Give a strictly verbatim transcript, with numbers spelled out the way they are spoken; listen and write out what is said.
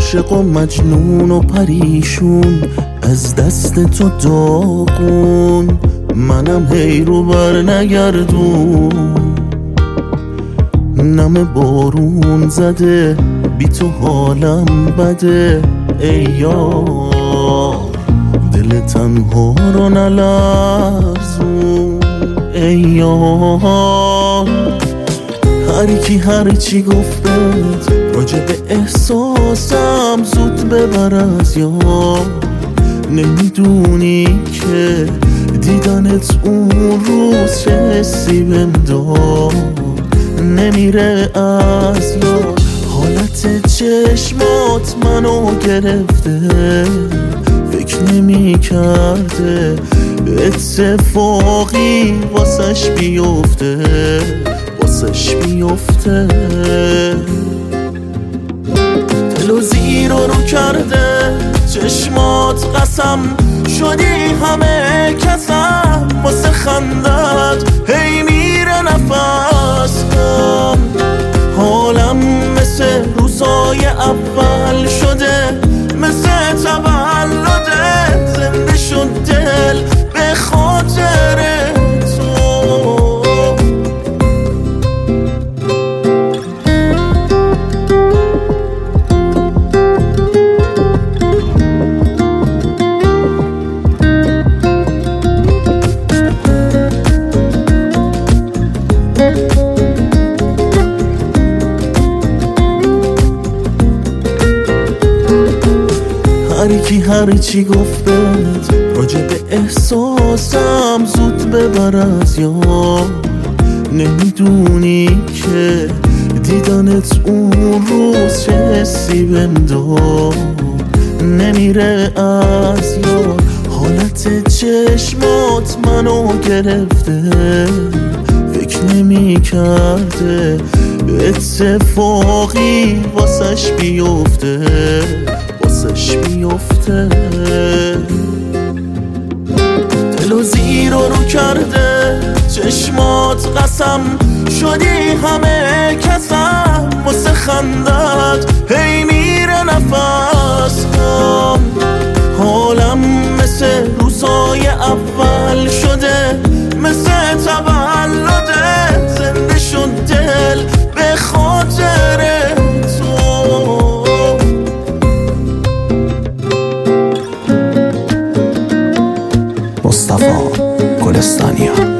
عاشق و مجنون و پریشون، از دست تو داغون، منم هی رو بر نگردون. نم بارون زده بی تو حالم بده، ای یار دل تنها رو نلرزون، ای یار. هر کی هر چی گفت بهت راجع به احساسم، زود ببر از یاد. نمیدونی که دیدنت اون روز چه حسی بهم داد، نمیره از یاد. حالت چشمات منو گرفته، فکر نمی کرده اتفاقی واسش بیفته، واسش بیفته. دلو زیر و رو کرده چشمات، قسم شدی همه کسم. واسه خندت هی میره نفسم، حالم مثل روزای اول شده، مثل تولده. زنده شد دل به خاطر تو. هر کی هر چی گفت بهت راجع به احساسم، زود ببر از یاد. نمیدونی که دیدنت اون روز چه حسی بهم داد، نمیره از یاد. حالت چشمات منو گرفته، فکر نمی کرده اتفاقی واسش بیفته، واسش بیفته. دلو زیر و رو کرده چشمات، قسم شدی همه کسم. واسه خندت هی میره نفسم، حالم مثل روزای اول شده، مثل تولده. زنده شد دل به خاطر تو. مصطفی گلستانیان.